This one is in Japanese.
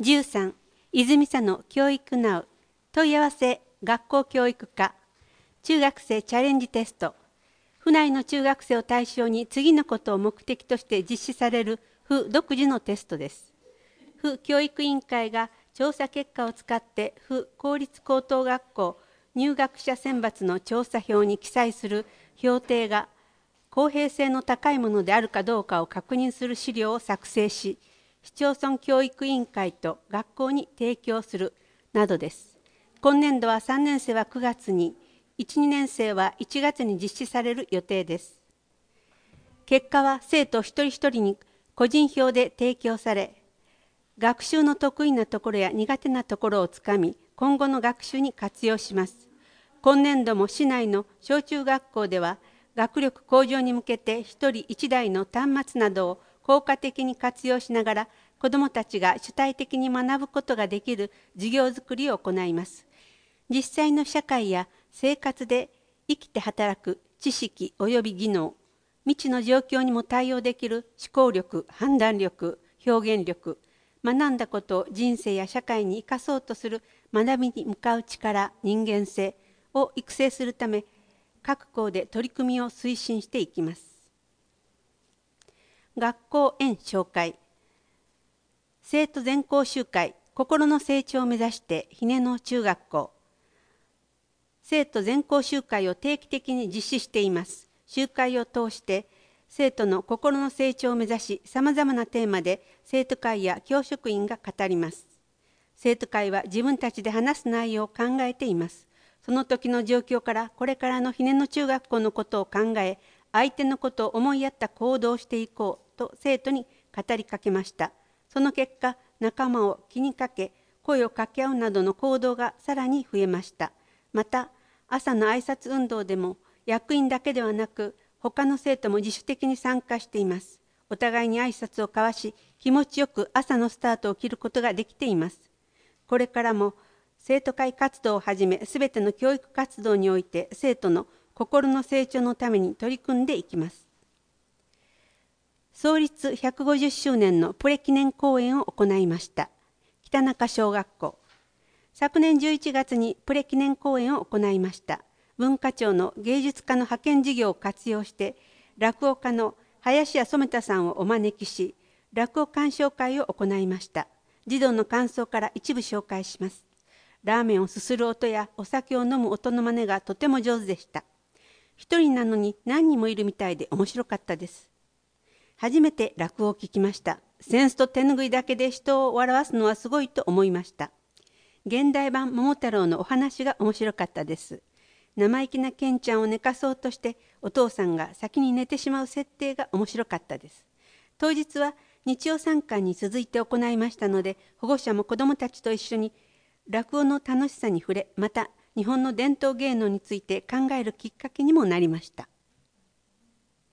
13、泉佐野教育ナウ問い合わせ学校教育課中学生チャレンジテスト。府内の中学生を対象に次のことを目的として実施される府独自のテストです。府教育委員会が調査結果を使って府公立高等学校入学者選抜の調査票に記載する評定が公平性の高いものであるかどうかを確認する資料を作成し、市町村教育委員会と学校に提供するなどです。今年度は3年生は9月に、1、2年生は1月に実施される予定です。結果は生徒一人一人に個人票で提供され、学習の得意なところや苦手なところをつかみ、今後の学習に活用します。今年度も市内の小中学校では、学力向上に向けて一人一台の端末などを効果的に活用しながら、子どもたちが主体的に学ぶことができる授業づくりを行います。実際の社会や生活で生きて働く知識及び技能、未知の状況にも対応できる思考力、判断力、表現力、学んだことを人生や社会に生かそうとする学びに向かう力、人間性を育成するため、各校で取り組みを推進していきます。学校園紹介。生徒全校集会、心の成長を目指してひ野中学校。生徒全校集会を定期的に実施しています。集会を通して生徒の心の成長を目指し、さまざまなテーマで生徒会や教職員が語ります。生徒会は自分たちで話す内容を考えています。その時の状況からこれからのひねの中学校のことを考え、相手のことを思いやった行動をしていこうと生徒に語りかけました。その結果、仲間を気にかけ、声を掛け合うなどの行動がさらに増えました。また、朝の挨拶運動でも役員だけではなく、他の生徒も自主的に参加しています。お互いに挨拶を交わし、気持ちよく朝のスタートを切ることができています。これからも生徒会活動をはじめ、すべての教育活動において生徒の心の成長のために取り組んでいきます。創立150周年のプレ記念講演を行いました。北中小学校。昨年11月にプレ記念講演を行いました。文化庁の芸術家の派遣事業を活用して、落語家の林家染田さんをお招きし、落語鑑賞会を行いました。児童の感想から一部紹介します。ラーメンをすする音やお酒を飲む音の真似がとても上手でした。一人なのに何人もいるみたいで面白かったです。初めて落語を聞きました。センスと手拭いだけで人を笑わすのはすごいと思いました。現代版桃太郎のお話が面白かったです。生意気なケンちゃんを寝かそうとしてお父さんが先に寝てしまう設定が面白かったです。当日は日曜参観に続いて行いましたので、保護者も子どもたちと一緒に落語の楽しさに触れ、また日本の伝統芸能について考えるきっかけにもなりました。